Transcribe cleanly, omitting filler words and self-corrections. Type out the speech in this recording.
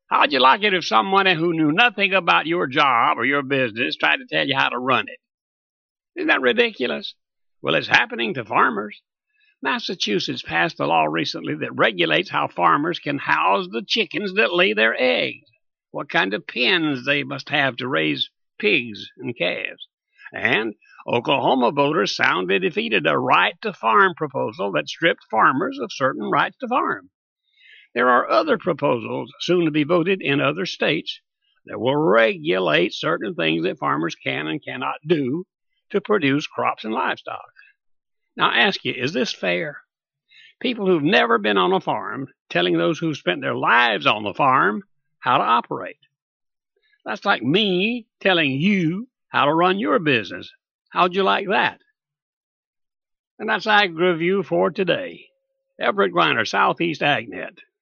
How'd you like it if someone who knew nothing about your job or your business tried to tell you how to run it? Isn't that ridiculous? Well, it's happening to farmers. Massachusetts passed a law recently that regulates how farmers can house the chickens that lay their eggs, what kind of pens they must have to raise pigs and calves. And Oklahoma voters soundly defeated a right to farm proposal that stripped farmers of certain rights to farm. There are other proposals soon to be voted in other states that will regulate certain things that farmers can and cannot do to produce crops and livestock. Now, I ask you, is this fair? People who've never been on a farm telling those who've spent their lives on the farm how to operate. That's like me telling you how to run your business. How'd you like that? And that's Ag Review for today. Everett Griner, Southeast AgNet.